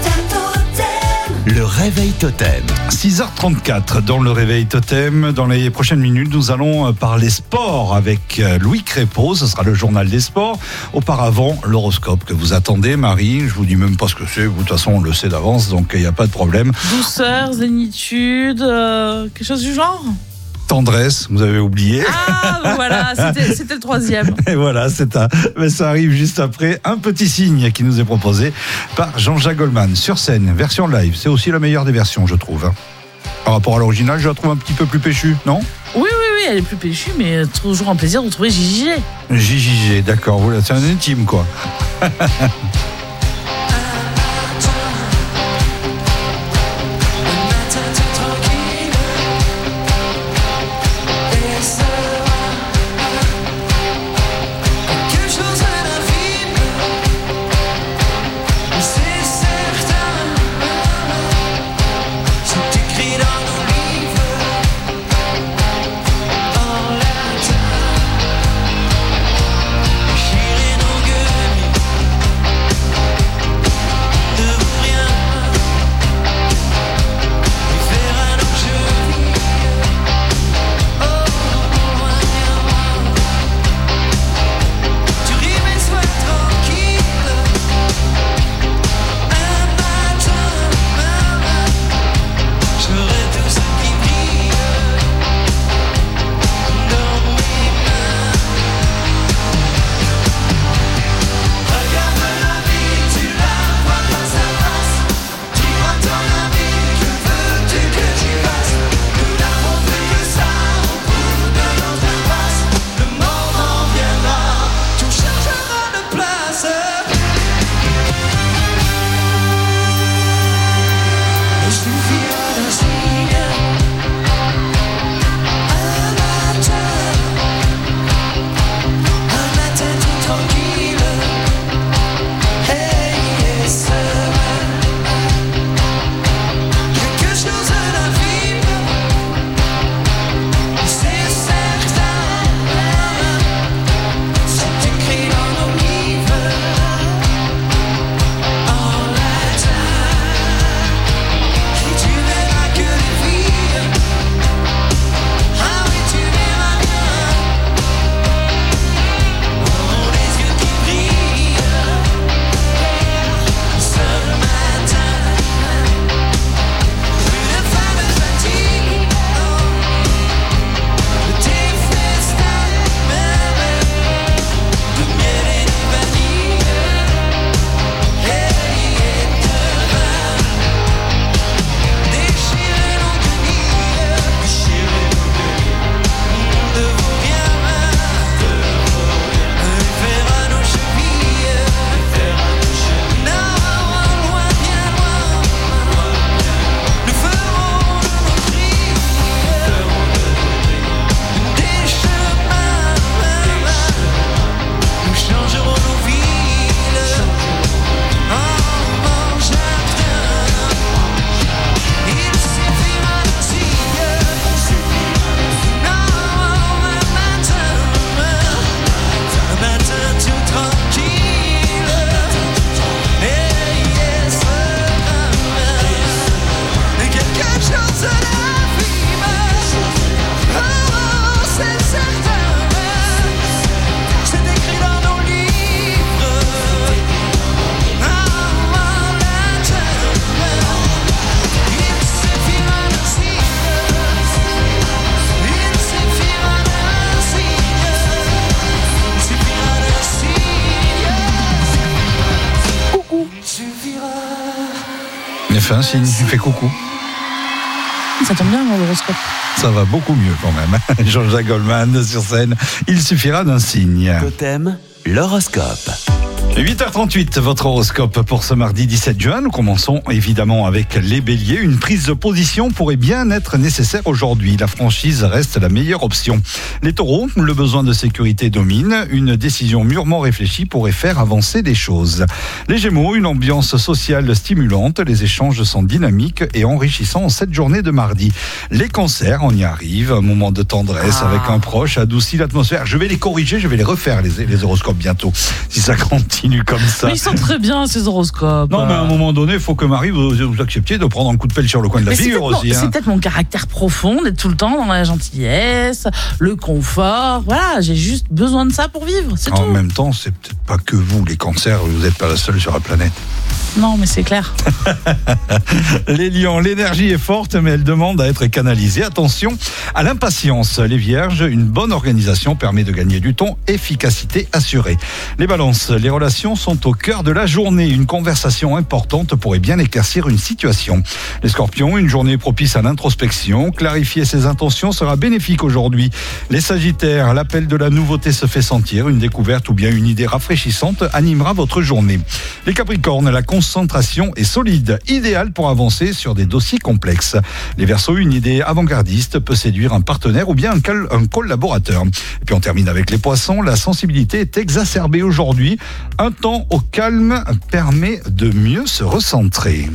Le réveil totem. 6h34 dans le réveil totem. Dans les prochaines minutes, nous allons parler sport avec Louis Crépeau. Ce sera le journal des sports. Auparavant, l'horoscope que vous attendez, Marie. Je vous dis même pas ce que c'est. De toute façon, on le sait d'avance, donc il n'y a pas de problème. Douceur, zénitude, quelque chose du genre ? Tendresse, vous avez oublié. Ah, voilà, c'était le troisième. Et voilà, mais ça arrive juste après. Un petit signe qui nous est proposé par Jean-Jacques Goldman sur scène, version live. C'est aussi la meilleure des versions, je trouve. Par rapport à l'original, je la trouve un petit peu plus péchue, non ? Oui, elle est plus péchue, mais toujours un plaisir de retrouver JJG. JJG, d'accord. Voilà, c'est un intime, quoi. fait un signe, il fait coucou. Ça tombe bien dans l'horoscope. Ça va beaucoup mieux quand même. Jean-Jacques Goldman sur scène, il suffira d'un signe. Totem, l'horoscope. 8h38, votre horoscope pour ce mardi 17 juin. Nous commençons évidemment avec les béliers. Une prise de position pourrait bien être nécessaire aujourd'hui. La franchise reste la meilleure option. Les taureaux, le besoin de sécurité domine. Une décision mûrement réfléchie pourrait faire avancer les choses. Les gémeaux, une ambiance sociale stimulante. Les échanges sont dynamiques et enrichissants en cette journée de mardi. Les cancers, on y arrive. Un moment de tendresse avec un proche adoucit l'atmosphère. Je vais les corriger, je vais les refaire les horoscopes bientôt. Si ça continue comme ça. Mais ils sont très bien ces horoscopes. Non, mais à un moment donné, il faut que Marie, vous acceptiez de prendre un coup de pelle sur le coin de la figure aussi. C'est peut-être mon caractère profond d'être tout le temps dans la gentillesse, le confort. Voilà, j'ai juste besoin de ça pour vivre, c'est tout. En même temps, c'est peut-être pas que vous, les cancers, vous n'êtes pas la seule sur la planète. Non, mais c'est clair. Les lions, l'énergie est forte, mais elle demande à être canalisée. Attention à l'impatience. Les vierges, une bonne organisation permet de gagner du temps, efficacité assurée. Les balances, les relations sont au cœur de la journée. Une conversation importante pourrait bien éclaircir une situation. Les scorpions, une journée propice à l'introspection. Clarifier ses intentions sera bénéfique aujourd'hui. Les sagittaires, l'appel de la nouveauté se fait sentir. Une découverte ou bien une idée rafraîchissante animera votre journée. Les capricornes, la concentration est solide, idéale pour avancer sur des dossiers complexes. Les Verseaux, une idée avant-gardiste peut séduire un partenaire ou bien un collaborateur. Et puis on termine avec les Poissons, la sensibilité est exacerbée aujourd'hui. Un temps au calme permet de mieux se recentrer.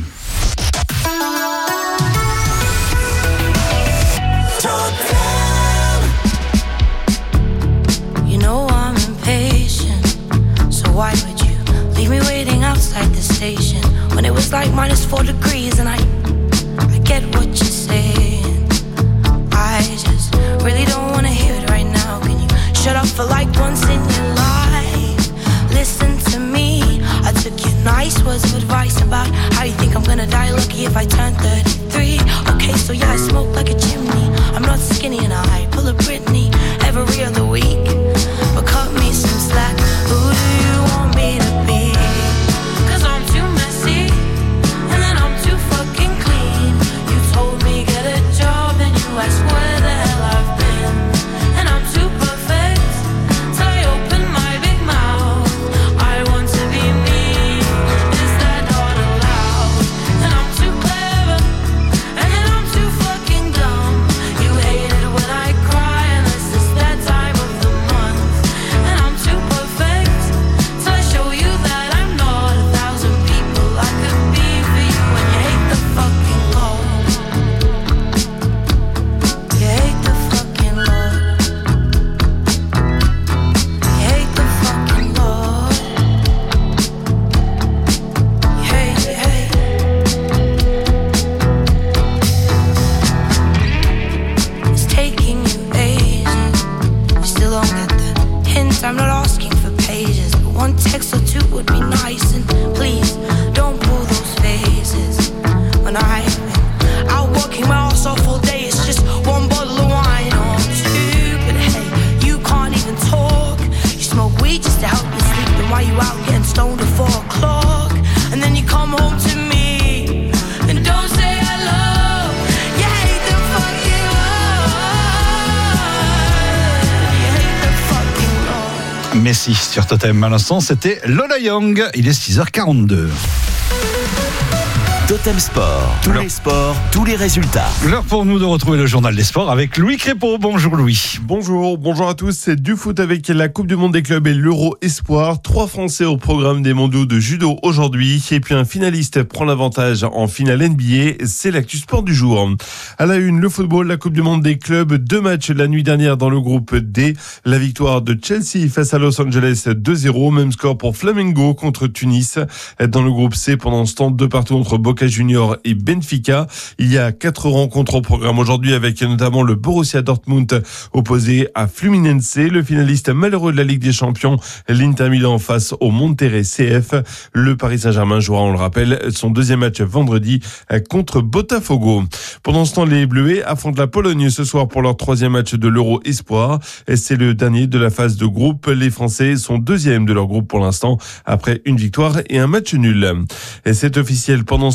You know I'm impatient, so why would you leave me waiting outside the station when it was like -4 degrees and I get what you're saying. I just really don't want to hear it right now. Can you shut up for like once in your life? Listen to me. I took your nice words of advice about how you think I'm gonna die lucky if I turn 33. Okay, so yeah, I smoke like a chimney. I'm not skinny and I pull a Britney every other week. But cut me some slack. Who do you want me to be? 'Cause I'm too messy and then I'm too fucking clean. You told me get a job and you asked where the hell I've been. And I'm too perfect till I open my big mouth. I want to be me. Is that not allowed? And I'm too clever and then I'm too fucking dumb. You hate it when I cry unless it's that time of the month. And I'm too perfect till I show you that I'm not 1,000 people I could be for you. And you hate the fucking Lord. You hate the fucking Lord. You hate the fucking Lord. You hate. It's taking you ages. You still don't get the hint. I'm not asking for pages, but one text or two would be nice. And please don't pull those phases. When I've been out working my ass off all day, it's just one bottle of wine or two. But hey, you can't even talk. You smoke weed just to help you sleep. Then why you out getting stoned at 4 o'clock? And then you come home to me and don't say hello. You hate the fucking Lord. You hate the fucking Lord. Messi sur Totem à l'instant, c'était Lola Young. Il est 6h42. Totem Sport, tous les sports, tous les résultats. L'heure pour nous de retrouver le journal des sports avec Louis Crépeau. Bonjour Louis. Bonjour à tous. C'est du foot avec la Coupe du Monde des clubs et l'Euro Espoir. 3 Français au programme des mondiaux de judo aujourd'hui. Et puis un finaliste prend l'avantage en finale NBA. C'est l'actu sport du jour. À la une, le football, la Coupe du Monde des clubs. 2 matchs la nuit dernière dans le groupe D. La victoire de Chelsea face à Los Angeles 2-0. Même score pour Flamengo contre Tunis. Dans le groupe C, pendant ce temps, 2 partout entre Boca Juniors et Benfica. Il y a 4 rencontres au programme aujourd'hui avec notamment le Borussia Dortmund opposé à Fluminense, le finaliste malheureux de la Ligue des Champions, l'Inter Milan face au Monterrey CF. Le Paris Saint-Germain jouera, on le rappelle, son deuxième match vendredi contre Botafogo. Pendant ce temps, les Bleuets affrontent la Pologne ce soir pour leur 3e match de l'Euro Espoir. C'est le dernier de la phase de groupe. Les Français sont 2e de leur groupe pour l'instant après une victoire et un match nul. Et c'est officiel. Pendant ce temps,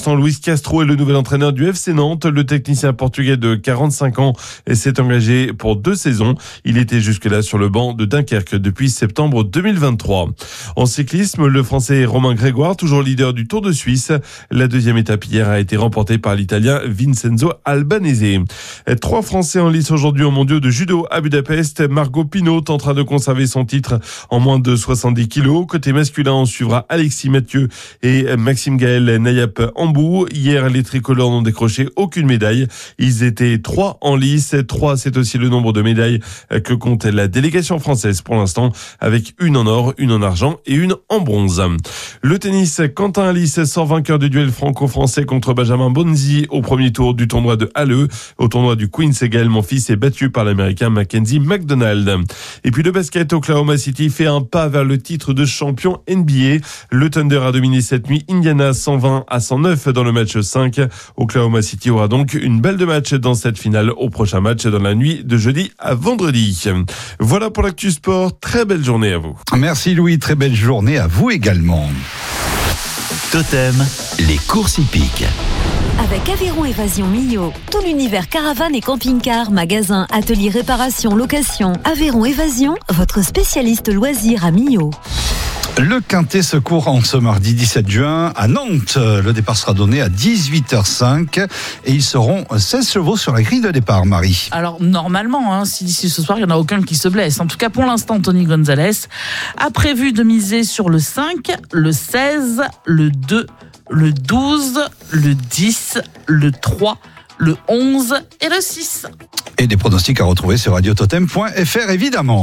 l'instant, Luis Castro est le nouvel entraîneur du FC Nantes. Le technicien portugais de 45 ans s'est engagé pour 2 saisons. Il était jusque-là sur le banc de Dunkerque depuis septembre 2023. En cyclisme, le Français Romain Grégoire, toujours leader du Tour de Suisse. La deuxième étape hier a été remportée par l'Italien Vincenzo Albanese. 3 Français en lice aujourd'hui aux mondiaux de judo à Budapest. Margot Pinot tentera de conserver son titre en moins de 70 kilos. Côté masculin, on suivra Alexis Mathieu et Maxime Gaël Nayap Ambou. Hier, les tricolores n'ont décroché aucune médaille. Ils étaient 3 en lice. 3, c'est aussi le nombre de médailles que compte la délégation française pour l'instant, avec 1 en or, 1 en argent et 1 en bronze. Le tennis, Quentin Halys sort vainqueur du duel franco-français contre Benjamin Bonzi au premier tour du tournoi de Halle. Au tournoi du Queen's, Gaël Monfils est battu par l'Américain Mackenzie McDonald. Et puis le basket, Oklahoma City fait un pas vers le titre de champion NBA. Le Thunder a dominé cette nuit Indiana 120-109 dans le match 5. Oklahoma City aura donc une balle de match dans cette finale au prochain match dans la nuit de jeudi à vendredi. Voilà pour l'actu sport. Très belle journée à vous. Merci Louis, très belle journée à vous également. Totem, les courses hippiques. Avec Aveyron Évasion Millau, tout l'univers caravane et camping-car, magasin, atelier, réparation, location. Aveyron Évasion, votre spécialiste loisirs à Millau. Le Quintet se court en ce mardi 17 juin à Nantes. Le départ sera donné à 18h05 et ils seront 16 chevaux sur la grille de départ, Marie. Alors normalement, si d'ici ce soir il n'y en a aucun qui se blesse. En tout cas pour l'instant, Tony Gonzalez a prévu de miser sur le 5, le 16, le 2, le 12, le 10, le 3, le 11 et le 6. Et des pronostics à retrouver sur radiototem.fr évidemment.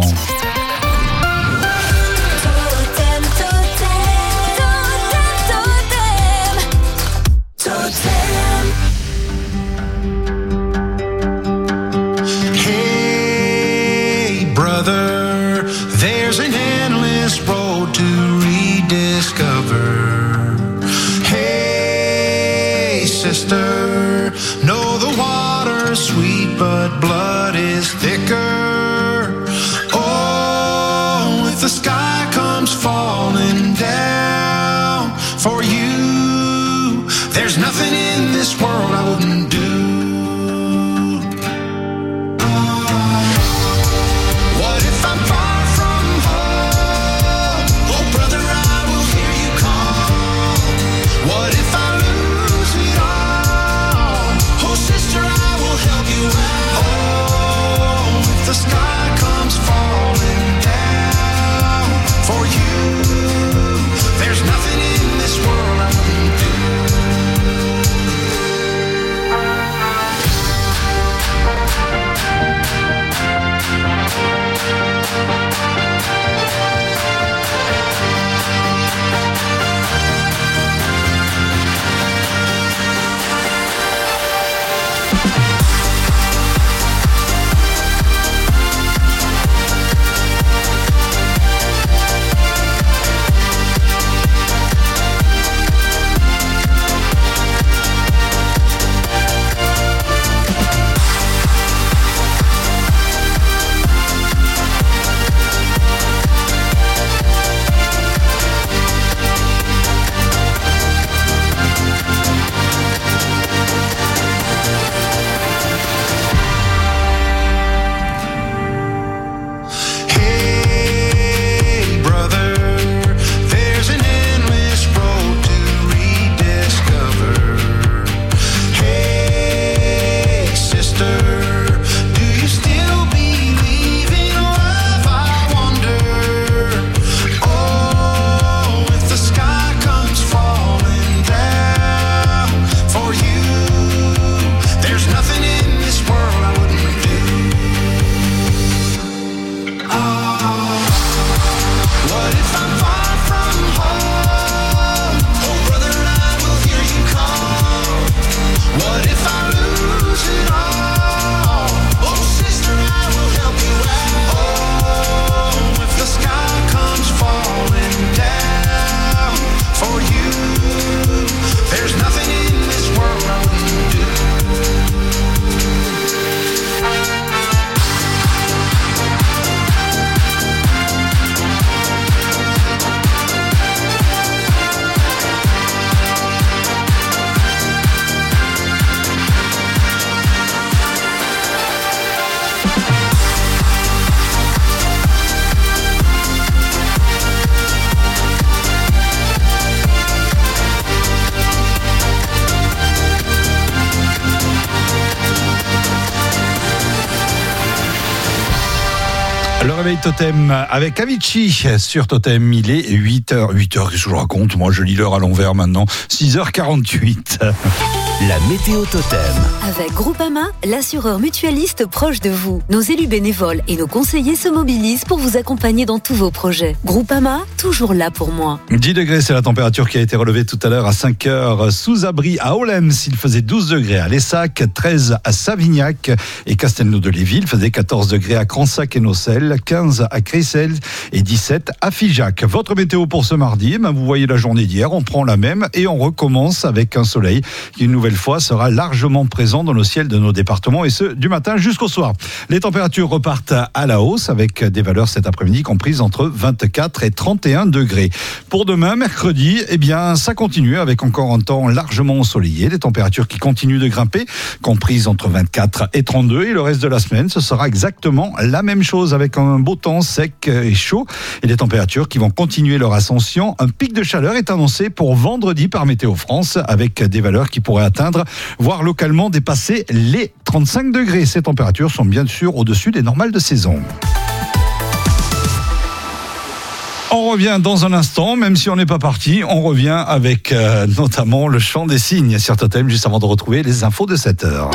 Hey brother, there's an endless road to rediscover. Hey sister, know the water's sweet but blood is thicker. Oh, if the sky comes falling down for you, there's nothing in this world I wouldn't do. What if I'm far from home? Oh brother, I will hear you call. What if I lose it all? Oh sister, I will help you out. Oh, if the sky comes falling down for you, there's nothing in this world I wouldn't do. Le réveil Totem avec Avicii sur Totem. Il est 8h. 8h, qu'est-ce que je raconte? Moi, je lis l'heure à l'envers maintenant. 6h48. La météo Totem. Avec Groupama, l'assureur mutualiste proche de vous. Nos élus bénévoles et nos conseillers se mobilisent pour vous accompagner dans tous vos projets. Groupama, toujours là pour moi. 10 degrés, c'est la température qui a été relevée tout à l'heure à 5h. Sous abri à Olems, il faisait 12 degrés à Lessac, 13 à Savignac et Castelnau-de-Lévis. Il faisait 14 degrés à Cransac et Nocelles, 15 à Cressel et 17 à Figeac. Votre météo pour ce mardi, vous voyez la journée d'hier, on prend la même et on recommence avec un soleil qui une nouvelle fois sera largement présent dans le ciel de nos départements et ce du matin jusqu'au soir. Les températures repartent à la hausse avec des valeurs cet après-midi comprises entre 24 et 31 degrés. Pour demain, mercredi, ça continue avec encore un temps largement ensoleillé, des températures qui continuent de grimper, comprises entre 24 et 32 et le reste de la semaine, ce sera exactement la même chose avec un beau temps sec et chaud et des températures qui vont continuer leur ascension. Un pic de chaleur est annoncé pour vendredi par Météo France avec des valeurs qui pourraient atteindre, voire localement dépasser les 35 degrés. Ces températures sont bien sûr au-dessus des normales de saison. On revient dans un instant, même si on n'est pas parti, on revient avec notamment le chant des cygnes sur Totem, juste avant de retrouver les infos de 7h.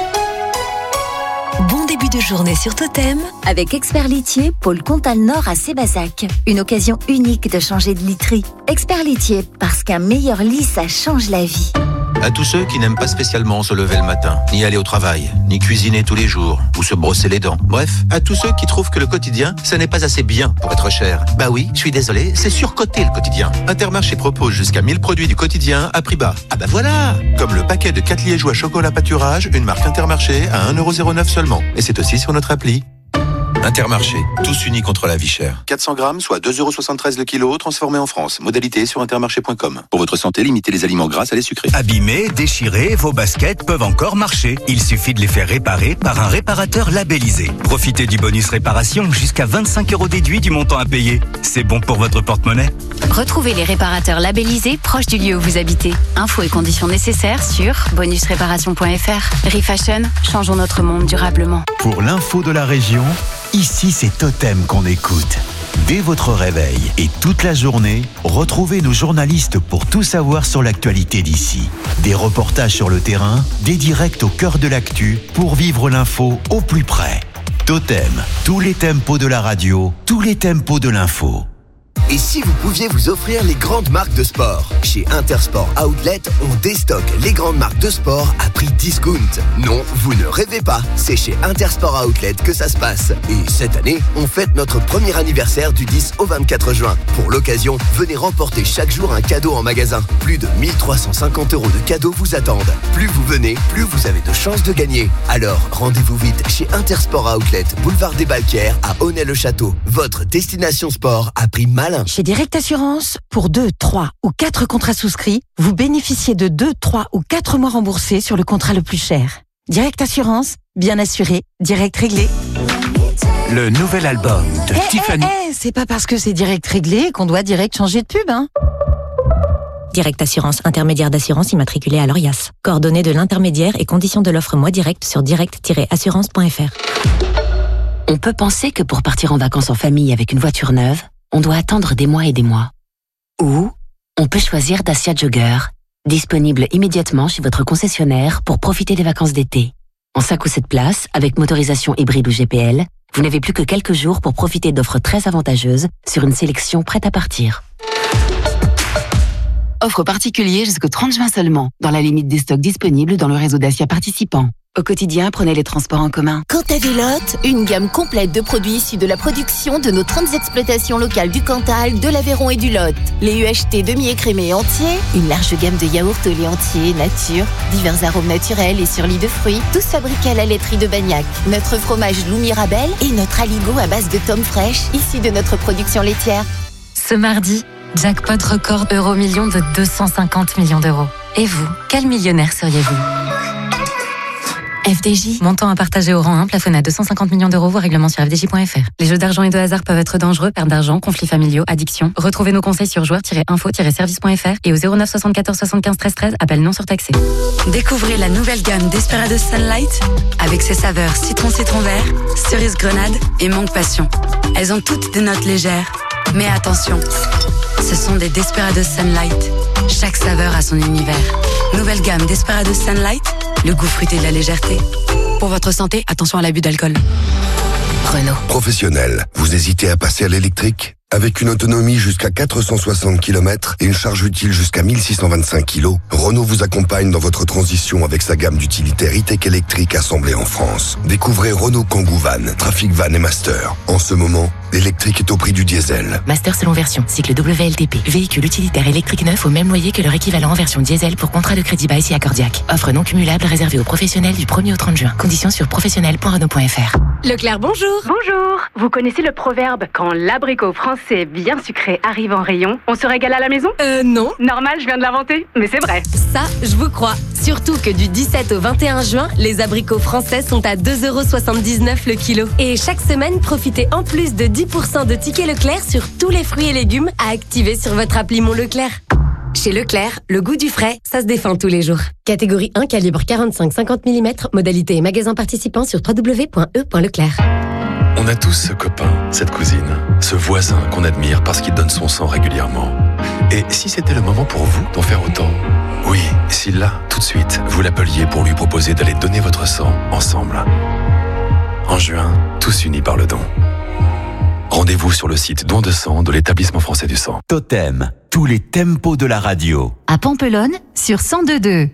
Bon début de journée sur Totem avec Expert Litier, pôle Comtal Nord à Sébazac. Une occasion unique de changer de literie. Expert Litier, parce qu'un meilleur lit, ça change la vie. À tous ceux qui n'aiment pas spécialement se lever le matin, ni aller au travail, ni cuisiner tous les jours, ou se brosser les dents. Bref, à tous ceux qui trouvent que le quotidien, ça n'est pas assez bien pour être cher. Bah oui, je suis désolé, c'est surcoté le quotidien. Intermarché propose jusqu'à 1000 produits du quotidien à prix bas. Ah bah voilà! Comme le paquet de 4 liégeois chocolat pâturage, une marque Intermarché à 1,09€ seulement. Et c'est aussi sur notre appli. Intermarché, tous unis contre la vie chère. 400 grammes, soit 2,73€ le kilo, transformé en France. Modalité sur intermarché.com. Pour votre santé, limitez les aliments gras à les sucrés. Abîmés, déchirés, vos baskets peuvent encore marcher. Il suffit de les faire réparer par un réparateur labellisé. Profitez du bonus réparation, jusqu'à 25€ déduit du montant à payer. C'est bon pour votre porte-monnaie. Retrouvez les réparateurs labellisés proches du lieu où vous habitez. Infos et conditions nécessaires sur bonusréparation.fr. Refashion, changeons notre monde durablement. Pour l'info de la région, ici c'est Totem qu'on écoute. Dès votre réveil et toute la journée, retrouvez nos journalistes pour tout savoir sur l'actualité d'ici. Des reportages sur le terrain, des directs au cœur de l'actu pour vivre l'info au plus près. Totem, tous les tempos de la radio, tous les tempos de l'info. Et si vous pouviez vous offrir les grandes marques de sport? Chez Intersport Outlet, on déstocke les grandes marques de sport à prix discount. Non, vous ne rêvez pas, c'est chez Intersport Outlet que ça se passe. Et cette année, on fête notre premier anniversaire du 10 au 24 juin. Pour l'occasion, venez remporter chaque jour un cadeau en magasin. Plus de 1350€ de cadeaux vous attendent. Plus vous venez, plus vous avez de chances de gagner. Alors, rendez-vous vite chez Intersport Outlet, boulevard des Balquières à Aunay-le-Château. Votre destination sport à prix malin. Chez Direct Assurance, pour 2, 3 ou 4 contrats souscrits, vous bénéficiez de 2, 3 ou 4 mois remboursés sur le contrat le plus cher. Direct Assurance, bien assuré, direct réglé. Le nouvel album de Tiffany. C'est pas parce que c'est direct réglé qu'on doit direct changer de pub, hein. Direct Assurance, intermédiaire d'assurance immatriculé à l'ORIAS. Coordonnées de l'intermédiaire et conditions de l'offre Moi Direct sur direct-assurance.fr. On peut penser que pour partir en vacances en famille avec une voiture neuve, on doit attendre des mois et des mois. Ou on peut choisir Dacia Jogger, disponible immédiatement chez votre concessionnaire pour profiter des vacances d'été. En 5 ou 7 places, avec motorisation hybride ou GPL, vous n'avez plus que quelques jours pour profiter d'offres très avantageuses sur une sélection prête à partir. Offre particulière jusqu'au 30 juin seulement, dans la limite des stocks disponibles dans le réseau Dacia participant. Au quotidien, prenez les transports en commun. Cantavélote, une gamme complète de produits issus de la production de nos 30 exploitations locales du Cantal, de l'Aveyron et du Lot. Les UHT demi-écrémés et entiers, une large gamme de yaourts au lait entier, nature, divers arômes naturels et sur lit de fruits, tous fabriqués à la laiterie de Bagnac. Notre fromage Loup Mirabel et notre aligot à base de tomes fraîches, issus de notre production laitière. Ce mardi, jackpot record euro-million de 250 millions d'euros. Et vous, quel millionnaire seriez-vous ? FDJ. Montant à partager au rang 1, plafonné à 250 millions d'euros, voire règlement sur FDJ.fr. Les jeux d'argent et de hasard peuvent être dangereux, perte d'argent, conflits familiaux, addiction. Retrouvez nos conseils sur joueurs-info-service.fr et au 09 74 75 13 13, appel non surtaxé. Découvrez la nouvelle gamme Desperados Sunlight avec ses saveurs citron vert, cerise grenade et mangue passion. Elles ont toutes des notes légères. Mais attention, ce sont des Desperados Sunlight. Chaque saveur a son univers. Nouvelle gamme Desperados Sunlight, le goût fruité de la légèreté. Pour votre santé, attention à l'abus d'alcool. Renault. Professionnel, vous hésitez à passer à l'électrique ? Avec une autonomie jusqu'à 460 km et une charge utile jusqu'à 1625 kg, Renault vous accompagne dans votre transition avec sa gamme d'utilitaires e-tech électriques assemblés en France. Découvrez Renault Kangoo Van, Trafic Van et Master. En ce moment, l'électrique est au prix du diesel. Master selon version, cycle WLTP. Véhicule utilitaire électrique neuf au même loyer que leur équivalent en version diesel pour contrat de crédit by si accordiaque. Offre non cumulable réservée aux professionnels du 1er au 30 juin. Conditions sur professionnel.renault.fr. Leclerc, bonjour. Bonjour. Vous connaissez le proverbe « Quand l'abricot français bien sucré arrive en rayon, on se régale à la maison » Non. Normal, je viens de l'inventer, mais c'est vrai. Ça, je vous crois. Surtout que du 17 au 21 juin, les abricots français sont à 2,79€ le kilo. Et chaque semaine, profitez en plus de 10% de tickets Leclerc sur tous les fruits et légumes à activer sur votre appli Mon Leclerc. Chez Leclerc, le goût du frais, ça se défend tous les jours. Catégorie 1, calibre 45-50 mm, modalité et magasin participant sur www.e.leclerc. On a tous ce copain, cette cousine, ce voisin qu'on admire parce qu'il donne son sang régulièrement. Et si c'était le moment pour vous d'en faire autant ? Oui, si là, tout de suite, vous l'appeliez pour lui proposer d'aller donner votre sang ensemble. En juin, tous unis par le don. Rendez-vous sur le site don de sang de l'Établissement français du sang. Totem, tous les tempos de la radio. À Pampelonne, sur 102.2.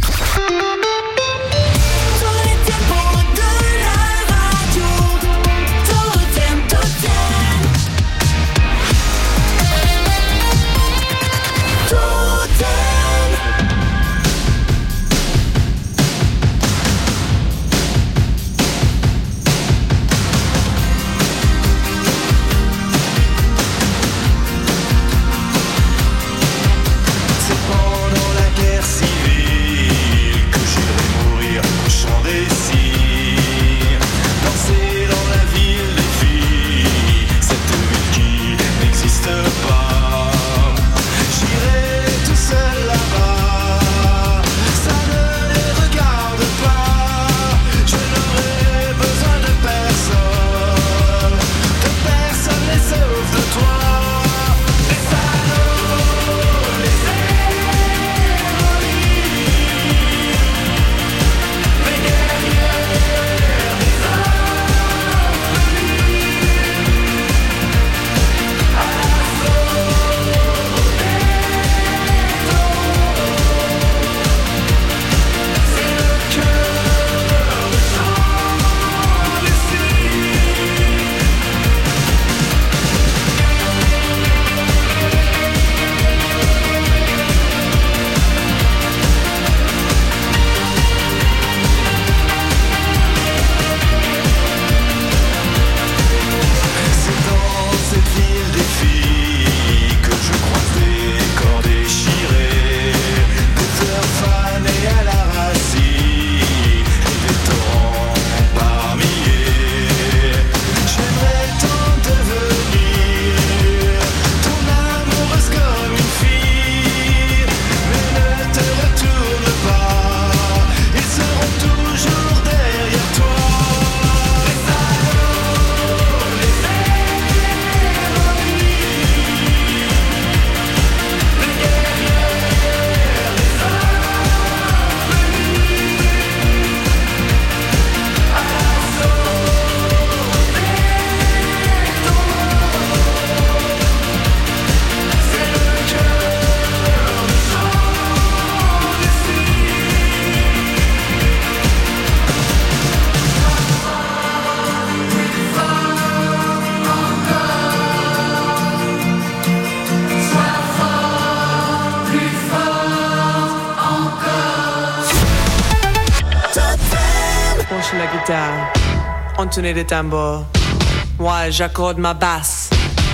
la guitare, entonner les tambours. Moi, j'accorde ma basse.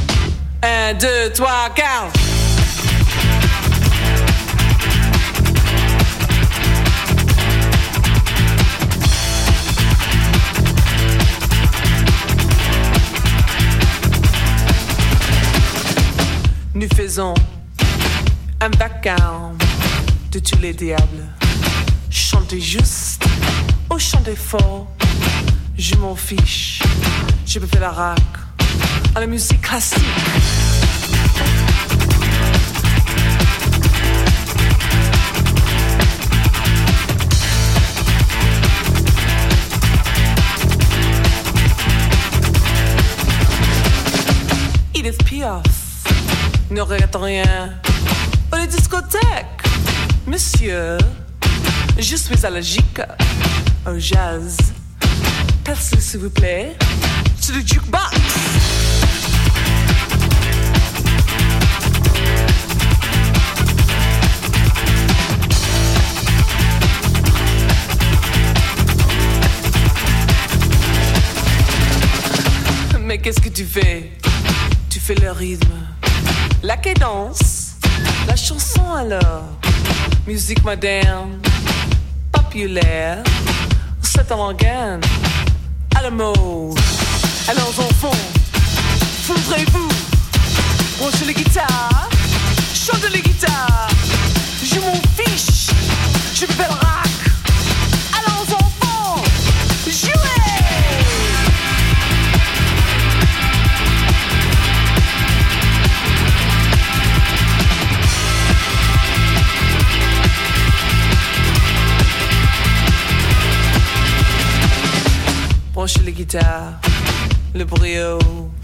1, 2, 3, 4. Nous faisons un vacarme de tous les diables. Chantez juste ou chantez fort, je m'en fiche. Je peux faire la rac à la musique classique. Edith Piaf ne regrette rien. Aux les discothèques, monsieur, je suis allergique au jazz. Passez s'il vous plaît sur le jukebox. Mais qu'est-ce que tu fais? Tu fais le rythme, la cadence, la chanson alors. Musique moderne, populaire, c'est en organe, à la mode. Alors enfants, fondrez-vous, branchez les guitares, chantez les guitares. Je m'en fiche, je fais le rock. Alors enfants, jouez! Branchez les guitares, le brio.